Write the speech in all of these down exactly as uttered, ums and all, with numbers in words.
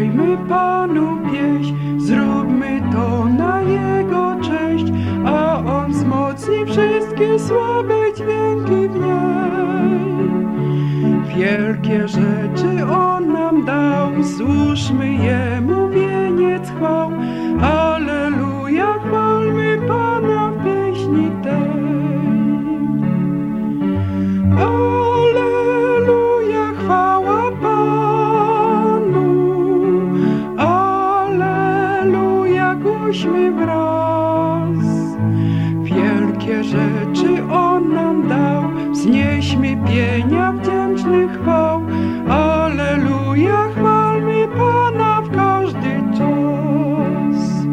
Śpiewajmy Panu pieśń, zróbmy to na Jego cześć, a On wzmocni wszystkie słabe dźwięki w niej. Wielkie rzeczy On nam dał, złóżmy Jemu wieniec chwał. Alleluja, chwalmy Pana w pieśni tej. Alleluja, chwała Panu. Alleluja, głośmy wraz. Wielkie rzeczy On nam dał, wznieśmy pienia wdzięcznych chwał. Alleluja, chwalmy Pana w każdy czas.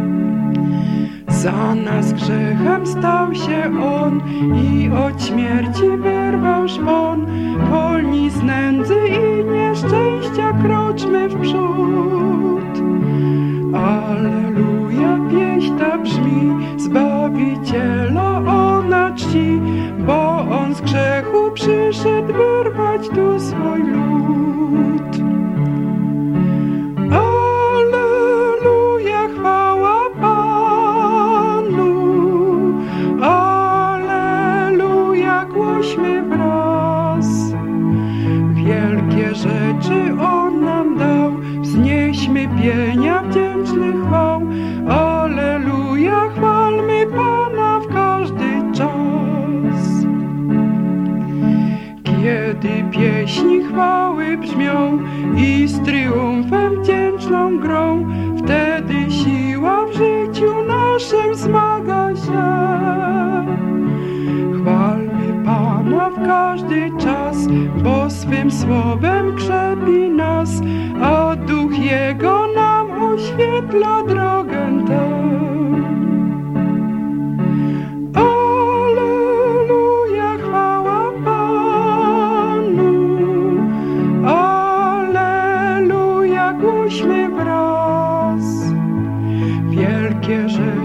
Za nas grzechem stał się On i od śmierci wyrwał szpon. Wolni z nędzy i nieszczęścia, kroczmy w przód. Alleluja, pieśń ta brzmi, Zbawiciela ona czci, bo On z grzechu przyszedł wyrwać tu swój lud. Alleluja, chwała Panu. Alleluja, głośmy wraz. Wielkie rzeczy On nam dał, wznieśmy pienia wdzięcznych chwał. Alleluja, chwalmy Pana w każdy czas. Kiedy pieśni chwały brzmią i z triumfem wdzięczną grą, wtedy siła w życiu naszym wzmaga się. Chwalmy Pana w każdy czas, bo swym słowem krzepi nas, a Duch Jego nam oświetla drogę tę. Alleluja, chwała Panu. Alleluja, głośmy wraz. Wielkie rzeczy